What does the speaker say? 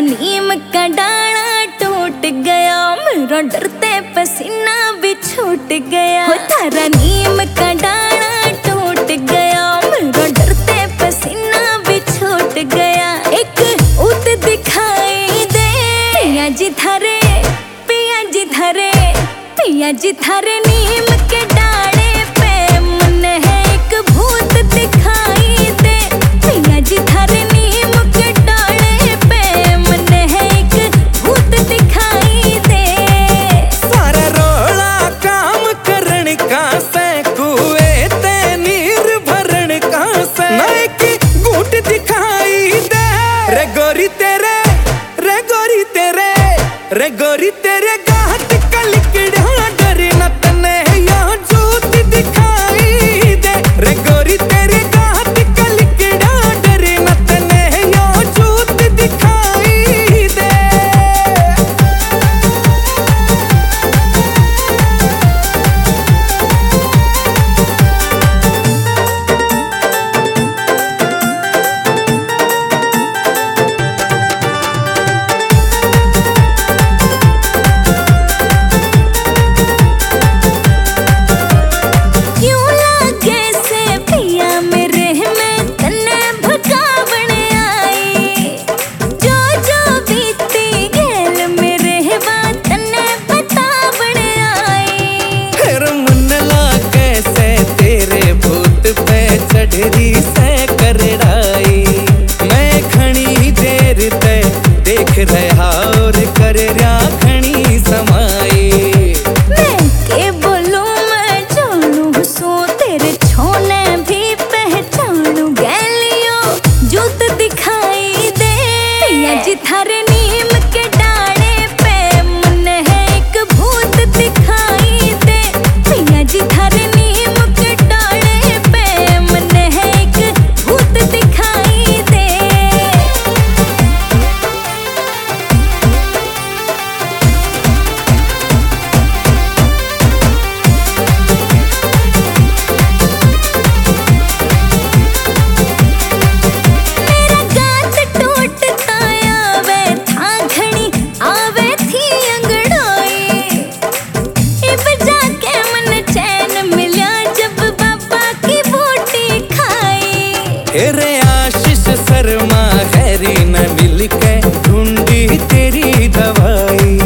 नीम का डाला टूट गया, मेरा डरते पसीना भी छूट गया। तारा नीम का डाला टूट गया, मेरा डरते पसीना भी छूट गया। एक ऊत दिखाई दे पिया जी थारे, पिया जी थारे, पिया जी थारे नीम के डाले पे मन है एक भूत दिखाई दे। पिया जी थारे नीम के डाले पे मन है एक भूत दिखाई दे। सारा रोला काम करने का से, कुएं ते नीर भरने का से, ना एक घूंट दिखाई दे। रे गोरी तेरे, रे गोरी तेरे, रे गोरी तेरे गाहत कलिकड़ा डरे न तने या जोत दिखाई दे। रे गोरी तेरे गाहत कलिकड़ा डरे न तने या जोत दिखाई दे। चढ़री से करड़ाई मैं खणी देर ते देख रहा और कर रहा खणी समाई। मैं के बोलूं मैं जानू सो तेरे छोने भी पहचानू। गैलियो जूत दिखाई दे पिया जी थारे नीम के डाले पे मन है एक भूत दिखाई दे। पिया जी थारे नीम के डाले पे मन है एक भूत दिखाई दे। मेरा गात टूटता आवे था घणी आवे थी अंगड़ाई। इब जाके मन चैन मिला जब बाबा की बूटी खाई। रे आशीष शर्मा हैरी न मिल के ढूंढी तेरी दवाई।